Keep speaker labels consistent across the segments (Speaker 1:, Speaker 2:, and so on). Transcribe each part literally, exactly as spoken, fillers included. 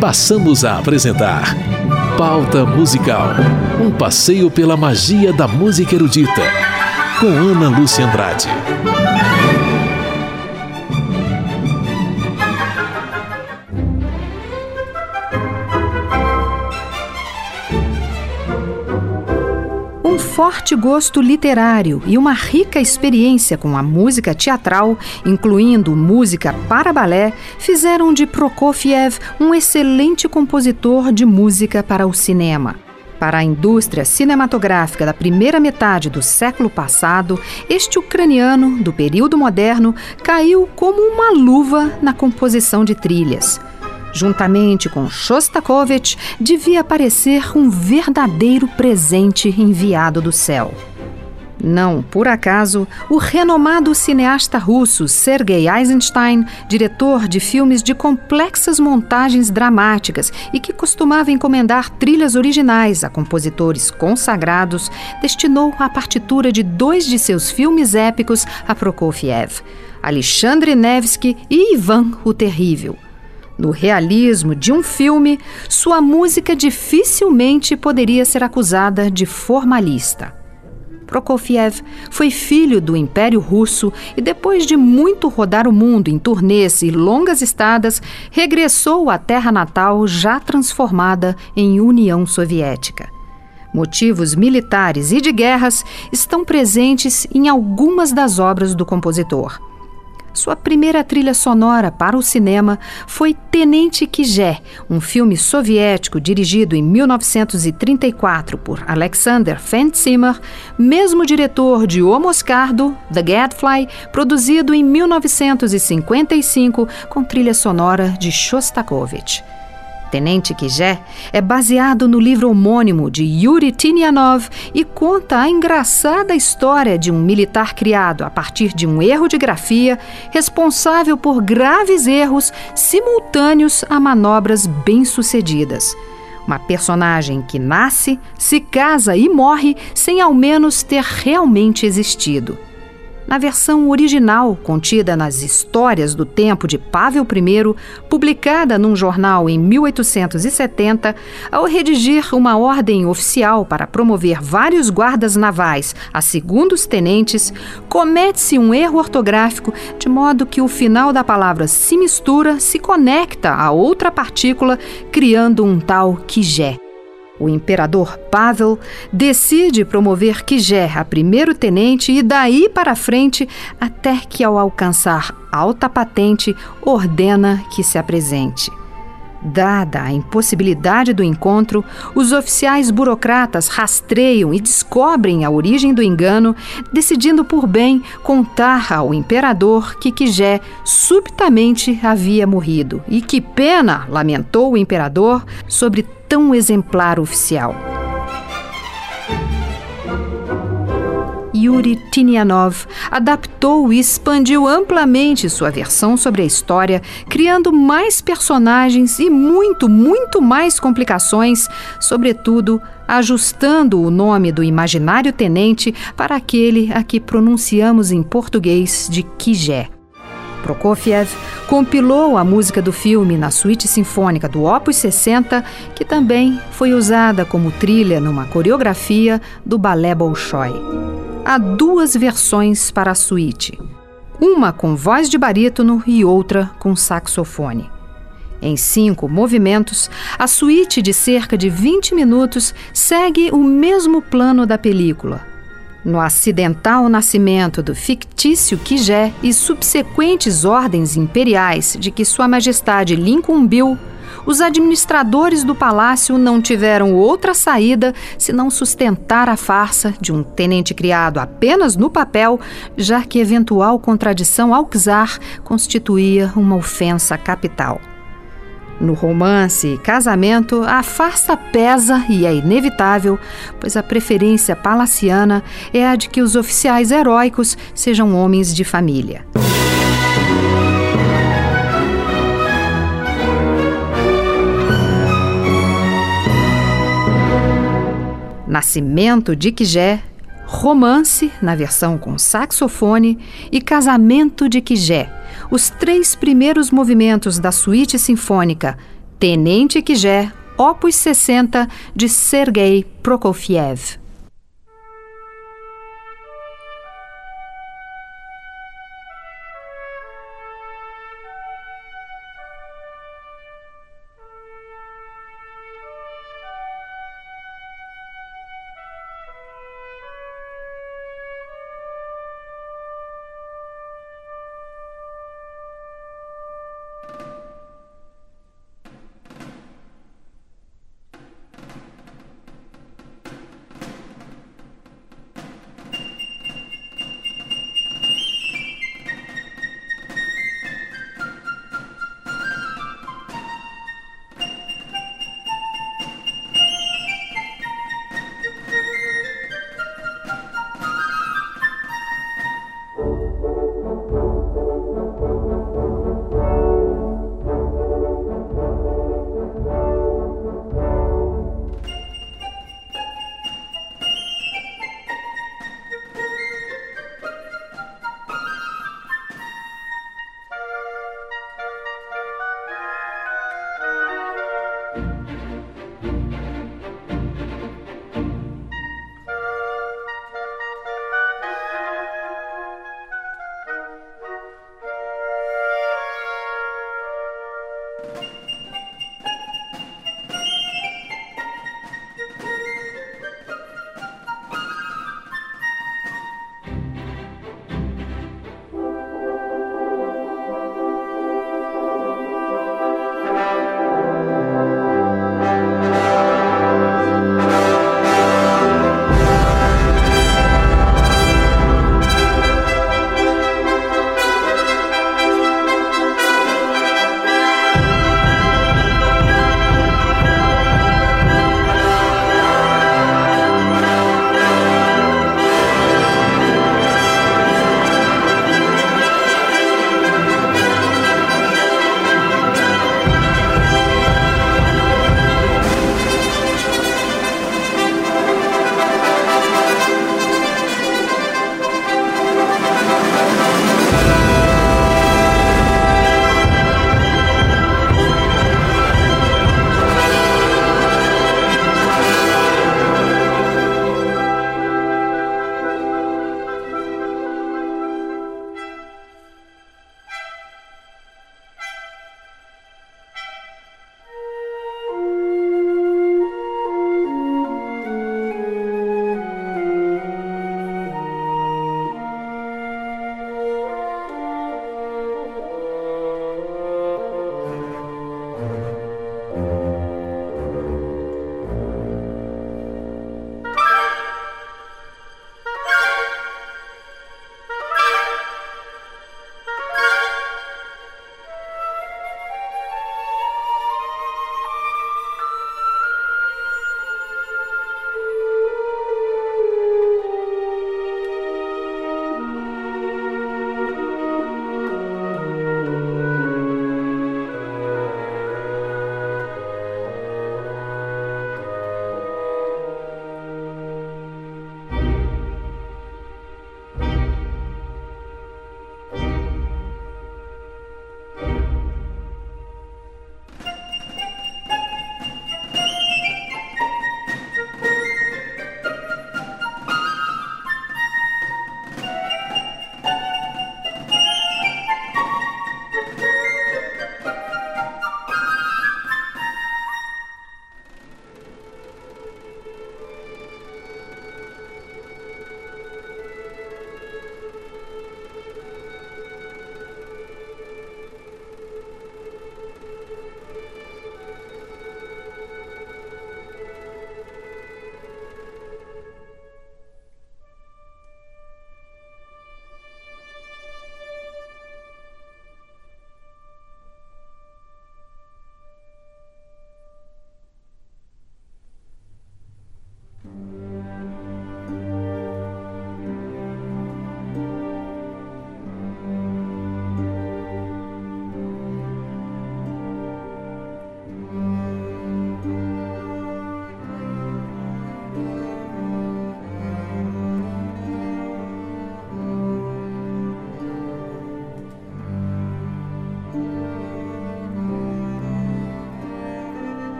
Speaker 1: passamos a apresentar Pauta Musical, um passeio pela magia da música erudita, com Ana Lúcia Andrade.
Speaker 2: Um forte gosto literário e uma rica experiência com a música teatral, incluindo música para balé, fizeram de Prokofiev um excelente compositor de música para o cinema. Para a indústria cinematográfica da primeira metade do século passado, este ucraniano, do período moderno, caiu como uma luva na composição de trilhas. Juntamente com Shostakovich, devia parecer um verdadeiro presente enviado do céu. Não por acaso, o renomado cineasta russo Sergei Eisenstein, diretor de filmes de complexas montagens dramáticas e que costumava encomendar trilhas originais a compositores consagrados, destinou a partitura de dois de seus filmes épicos a Prokofiev, Alexandre Nevsky e Ivan o Terrível. No realismo de um filme, sua música dificilmente poderia ser acusada de formalista. Prokofiev foi filho do Império Russo e, depois de muito rodar o mundo em turnês e longas estadas, regressou à terra natal já transformada em União Soviética. Motivos militares e de guerras estão presentes em algumas das obras do compositor. Sua primeira trilha sonora para o cinema foi Tenente Kijé, um filme soviético dirigido em mil novecentos e trinta e quatro por Alexander Fentzimmer, mesmo diretor de O Moscardo, The Gadfly, produzido em mil novecentos e cinquenta e cinco com trilha sonora de Shostakovich. Tenente Kijé é baseado no livro homônimo de Yuri Tinianov e conta a engraçada história de um militar criado a partir de um erro de grafia, responsável por graves erros simultâneos a manobras bem-sucedidas. Uma personagem que nasce, se casa e morre sem ao menos ter realmente existido. Na versão original, contida nas Histórias do Tempo de Pavel I, publicada num jornal em mil oitocentos e setenta, ao redigir uma ordem oficial para promover vários guardas navais a segundos tenentes, comete-se um erro ortográfico de modo que o final da palavra se mistura, se conecta a outra partícula, criando um tal Kijé. O imperador Pavel decide promover Kijé a primeiro-tenente e daí para frente, até que ao alcançar alta patente, ordena que se apresente. Dada a impossibilidade do encontro, os oficiais burocratas rastreiam e descobrem a origem do engano, decidindo por bem contar ao imperador que Kijé subitamente havia morrido. E que pena, lamentou o imperador, sobre tão exemplar oficial. Yuri Tinianov adaptou e expandiu amplamente sua versão sobre a história, criando mais personagens e muito, muito mais complicações, sobretudo ajustando o nome do imaginário tenente para aquele a que pronunciamos em português de Kijé. Prokofiev compilou a música do filme na suíte sinfônica do Opus sessenta, que também foi usada como trilha numa coreografia do Balé Bolshoi. Há duas versões para a suíte, uma com voz de barítono e outra com saxofone. Em cinco movimentos, a suíte de cerca de vinte minutos segue o mesmo plano da película. No acidental nascimento do fictício Kijé e subsequentes ordens imperiais de que Sua Majestade lhe incumbiu, os administradores do palácio não tiveram outra saída senão sustentar a farsa de um tenente criado apenas no papel, já que eventual contradição ao czar constituía uma ofensa capital. No romance e casamento, a farsa pesa e é inevitável, pois a preferência palaciana é a de que os oficiais heróicos sejam homens de família. Nascimento de Kijé, Romance, na versão com saxofone, e Casamento de Kijé, os três primeiros movimentos da suíte sinfônica Tenente Quijer, Opus sessenta, de Sergei Prokofiev.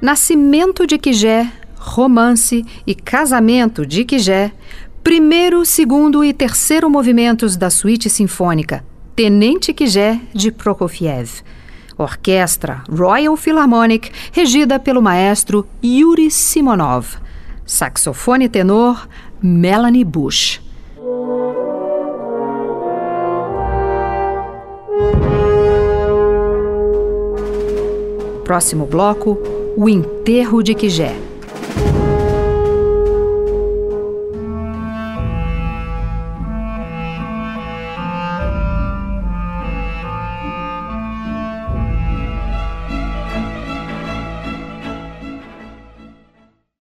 Speaker 2: Nascimento de Quijé, Romance e Casamento de Quijé, primeiro, segundo e terceiro movimentos da Suíte Sinfônica, Tenente Quijé, de Prokofiev. Orquestra Royal Philharmonic, regida pelo maestro Yuri Simonov. Saxofone tenor, Melanie Bush. Próximo bloco, o Enterro de Quijé.